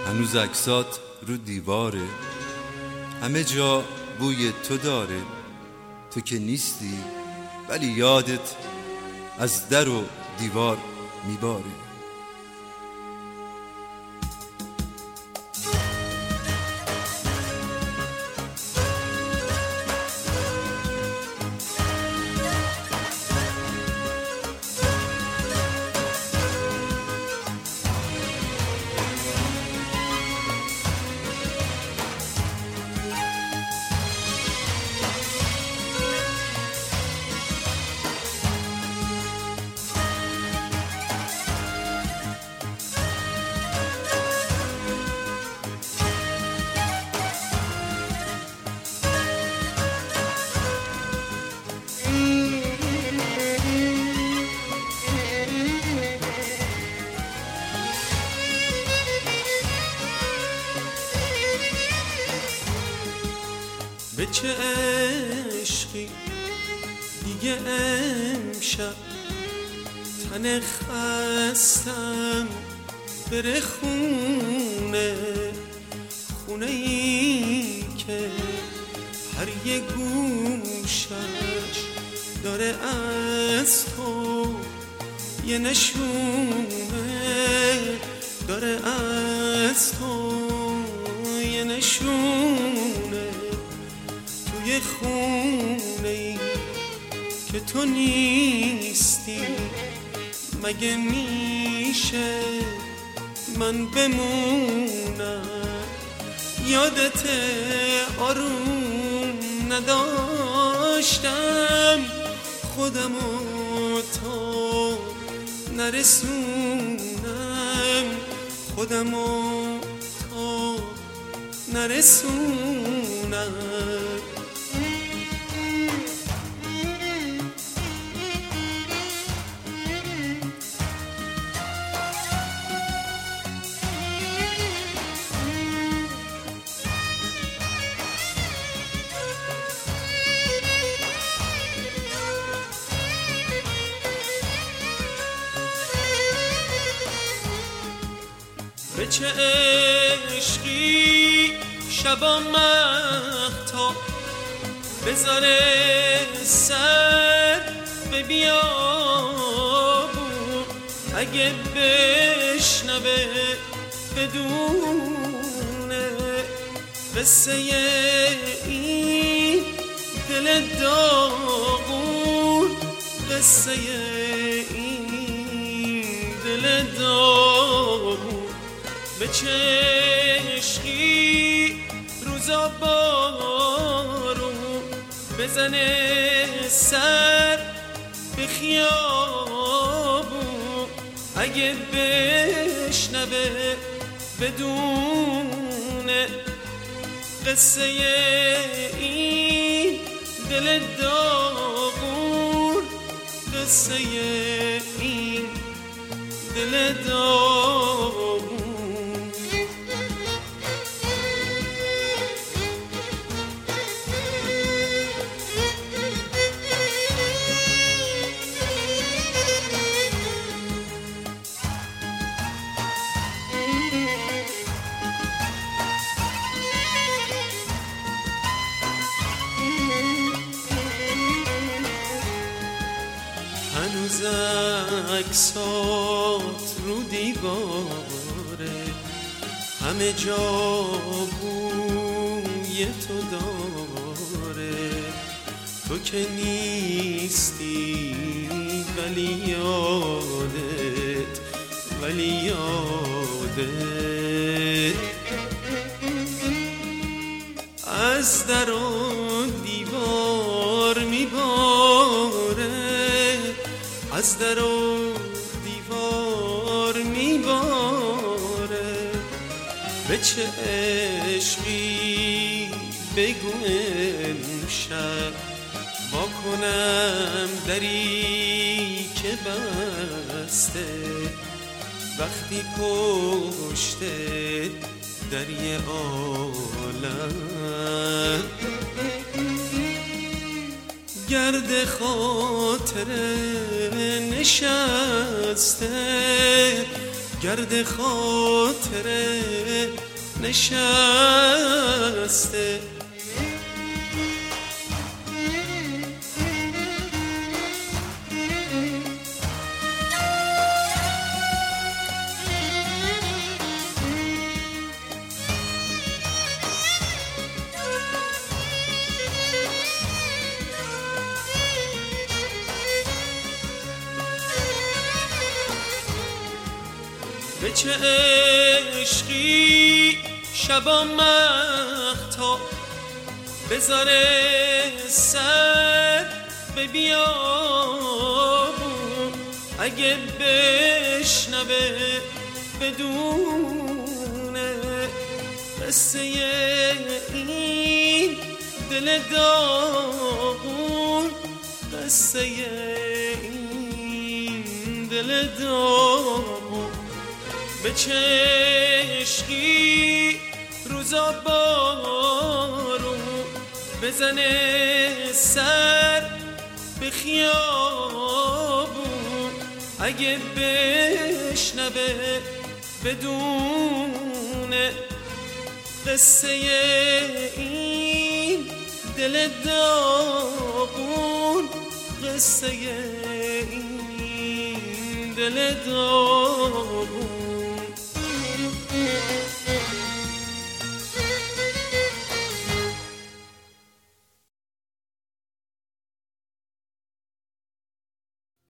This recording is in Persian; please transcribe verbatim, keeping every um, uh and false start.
هنوز عکسات رو دیواره، همه جا بوی تو داره. تو که نیستی ولی یادت از در و دیوار میباره. به چه عشقی دیگه امشب تن خستم بره خونه، خونه ای که هر یه گوشش داره از تو یه نشونه، داره از تو یه نشونه. توی خونه ای که تو نیستی مگه میشه من بمونم؟ یادت آروم نداشتم خودمو تا نرسونم، خودمو تا نرسونم. به چه عشقی شبا مهتاب بذاره سر به بیابون، اگه بشنوه بدونه قصه این دل داغون، قصه این دل داغون. به چه عشقی روزا بارون بزنه سر به خیابون، اگه بشنوه بدونه قصه این دل داغون، قصه این دل داغون. هنوز عکسات رو دیواره، همه جا بوی تو داره. تو که نیستی ولی یادت، ولی یادت از در و دیوار میباره، از در و دیوار میباره. به چه عشقی بگو امشب وا کنم دری که بسته، وقتی پشت دری عالم گرد خاطر نشسته، گرد خاطره نشسته. به چه عشقی شبا مهتاب بذاره سر به بیابون، اگه بشنوه بدونه قصه این دل داغون، قصه این دل داغون. به چه عشقی روزا بارون بزنه سر به خیابون، اگه بشنوه بدونه قصه این دل داغون، قصه این دل داغون.